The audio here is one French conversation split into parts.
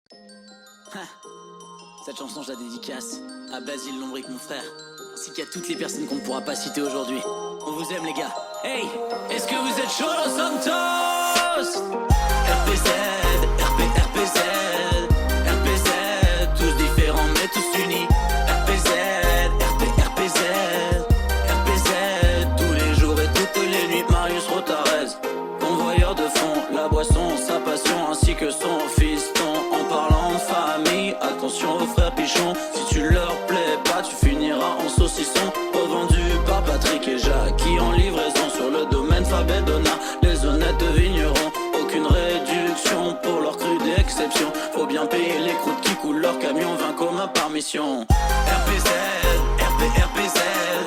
Cette chanson, je la dédicace à Basile Lombric, mon frère, ainsi qu'à toutes les personnes qu'on ne pourra pas citer aujourd'hui. On vous aime, les gars. Hey, est-ce que vous êtes chaud, Los Santos? RPZ, RPZ, RPZ, tous différents mais tous unis. RPZ, RPZ, RPZ, tous les jours et toutes les nuits. Marius Rotarez, convoyeur de fond, la boisson, sa passion, ainsi que son fiston. En parlant de famille, attention aux frères Pichon. Si tu leur plais pas, tu finiras en saucisson. Revendu par Patrick et Jackie en livraison sur le domaine Fabedona. Les honnêtes vignerons, aucune réduction pour leur cru d'exception. Faut bien payer les croûtes qui coulent leur camion, 20 communs par mission. RPZ, RPZ,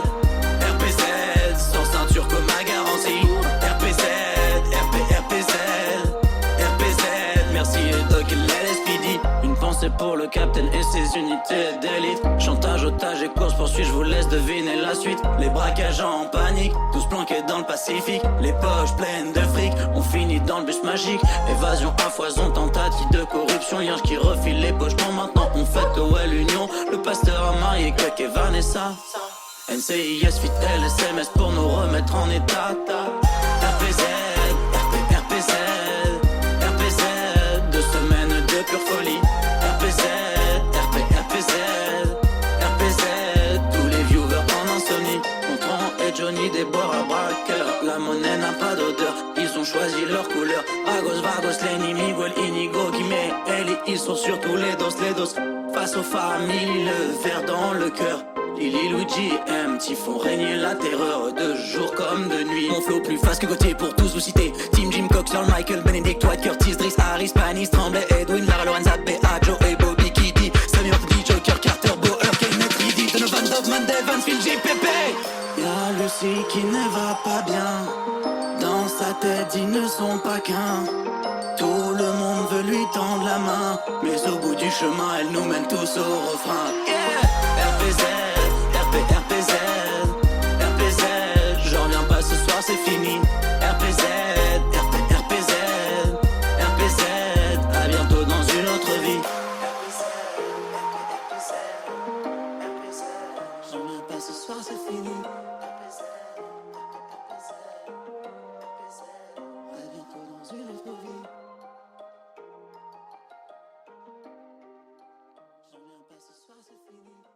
RPZ, sans ceinture comme ma garantie. RPZ, RPZ, RPZ, merci Doc et l'LSPD. Une pensée pour le capitaine et ses unités d'élite. Chantage, otage et course poursuite, je vous laisse deviner la suite. Les braquages en panique, tous planqués dans le Pacifique. Les poches pleines de fric, on finit dans le bus magique. Évasion à foison, tentative de corruption. Hier qui refile les poches, non maintenant on fête ouais l'union. Le pasteur a marié Kek et Vanessa. NCIS fit LSMS pour nous remettre en état. RPZ, RPZ, RPZ, 2 semaines de pure folie. RPZ, RPZ, RPZ, tous les viewers en insomnie. Gontran et Johnny déboire à braqueur. La monnaie n'a pas d'odeur, ils ont choisi leur couleur. Agos, Vagos, Lenny, Miguel, Inigo, Guimé, Eli, ils sont sur tous les dos. Face aux familles, le verre dans le cœur. Lily, Luigi, MT font régner la terreur de jour comme de nuit. Mon flow plus fast que Gauthier pour tous vous citer. Team Jim Cox, Earl Michael, Benedict White, Curtis, Driss, Harris, Panis, Tremblay, Edwin, Lara, Lorenza, B.A., Joe et Bobby Kitty, Samir, D, Joker, Carter, Boer, Kenneth, Reedy, Donovan, Dobman, Devans, Phil, JPP. Y'a Lucie qui ne va pas bien. Dans sa tête, ils ne sont pas qu'un. Tout le monde veut lui tendre la main, mais au bout du chemin, elle nous mène tous au refrain. Yeah, RPZ. RPZ, RPZ, j'en reviens pas ce soir, c'est fini. RPZ, RPZ, RPZ, à bientôt dans une autre vie. RPZ, RPZ, RPZ, j'en reviens pas ce soir, c'est fini.